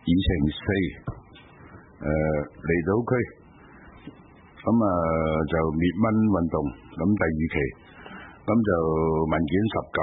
議程4離島區，咁就滅蚊運動，咁第2期，咁就文件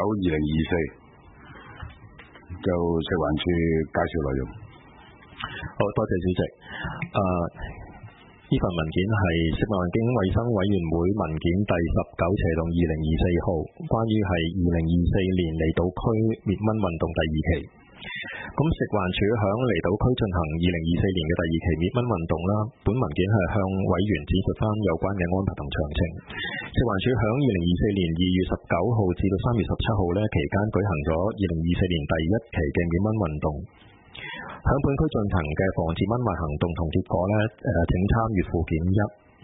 19/2024，就食環署介紹內容。 好多謝主席。呢份文件係食物環境衞生委員會文件第19/2024號，關於係2024年離島區滅蚊運動第2期。咁食環署響離島區進行2024年嘅第2期滅蚊運動啦。本文件係向委員指述翻有關嘅安排同詳情。食環署響2024年2月19號至到3月17號呢期間舉行咗2024年第1期嘅滅蚊運動。響本區進行嘅防治蚊患行動同結果呢，請參閱附件1。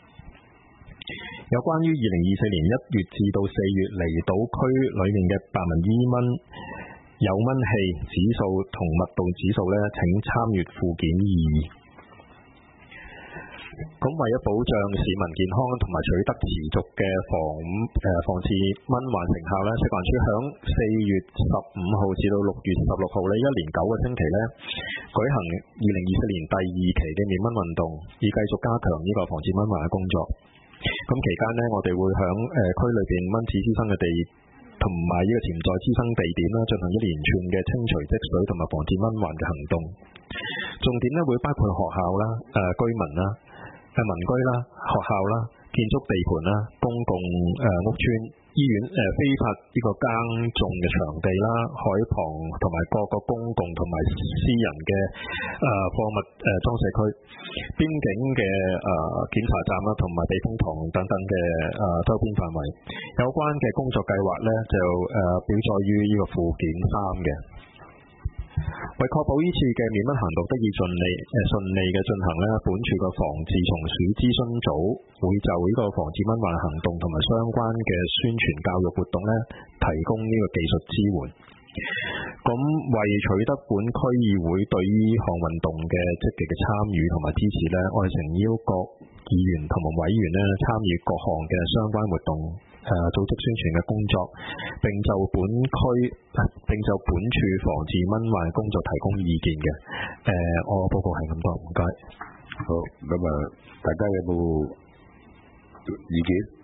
有關於2024年1月至到4月離島區裏面嘅白紋伊蚊有蚊氣指數同密度指數呢，請參閱附件2。咁為咗保障市民健康同埋取得持續嘅防治蚊患成效呢，食環署響4月15號至到6月16號呢，1連9個星期呢，舉行2024年第2期嘅滅蚊運動，以繼續加強呢個防治蚊患嘅工作。咁期間呢，我哋會響區裏邊蚊子滋生嘅地同埋呢個潛在滋生地點啦，進行一連串嘅清除積水同埋防治蚊患嘅行動。重點呢會包括學校啦、居民啦、民居啦、學校啦、建築地盤啦、公共屋邨、醫院、非法呢個耕種嘅場地啦、海旁同埋各個公共同埋私人嘅貨物裝卸區、邊境嘅檢查站啦，同埋避風塘等等嘅周邊範圍。有關嘅工作計劃呢，就表載於呢個附件3嘅。為確保呢次嘅滅蚊行動得以順利嘅進行呢，本署嘅防治蟲鼠諮詢組會就呢個防治蚊患行動同埋相關嘅宣傳教育活動呢，提供呢個技術支援。咁為取得本區議會對呢項運動嘅積極嘅參與同埋支持呢，我哋誠邀各議員同埋委員呢參與各項嘅相關活動，組織宣傳嘅工作，並就本署防治蚊患工作提供意見嘅。我報告係咁多，唔該。 好，咁大家有冇意見？